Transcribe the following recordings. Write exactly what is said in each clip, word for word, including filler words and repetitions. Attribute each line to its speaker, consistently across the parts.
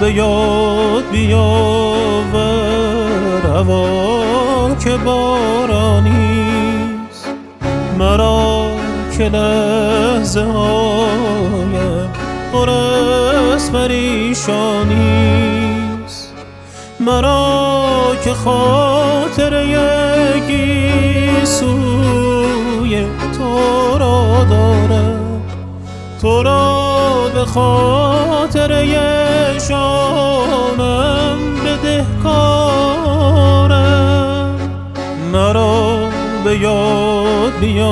Speaker 1: به یاد بیاور هوا که بارانیست، مرا که لحظه هایم پر از پریشانیست، مرا که خاطر یکی سوی تو را دارم، تو را به خاطر یک شانم بدهکارم. مرا به یاد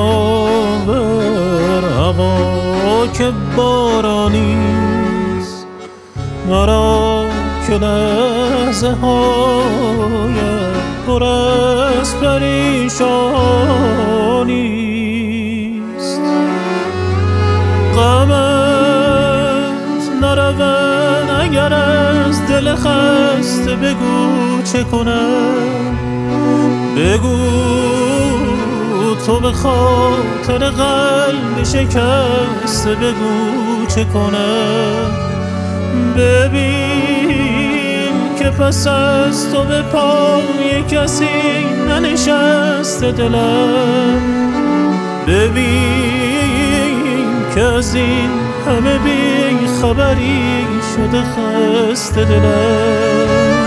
Speaker 1: بیاور هوا که بارانیست، مرا که لحظه هایم پر از پریشانیست. غمت نرود اگر از دل خسته، بگو چه کنم، بگو تو به خاطر قلب شکسته، بگو چه کنم. ببین که پس از تو به پای کسی ننشسته دلم، ببین که از این همه بی خبری شده خسته دلم.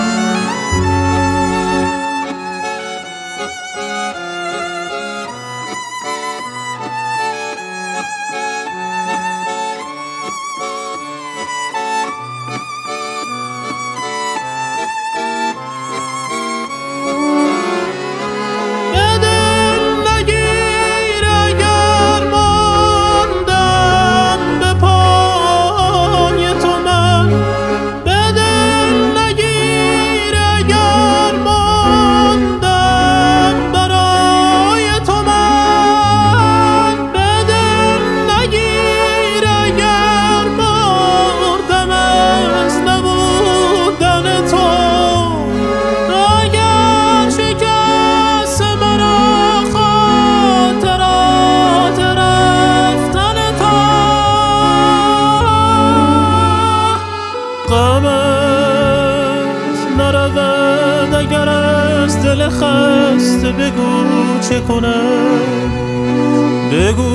Speaker 1: نرود اگر از دل خسته، بگو چه کنم، بگو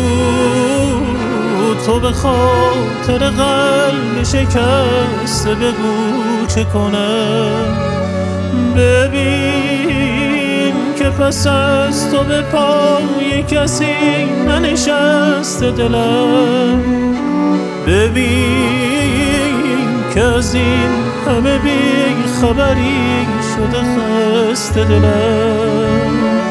Speaker 1: تو به خاطر قلب شکسته، بگو چه کنم. ببین که پس از تو به پای کسی ننشسته دلم، ببین که از این همه بی خبری شده خسته دلم.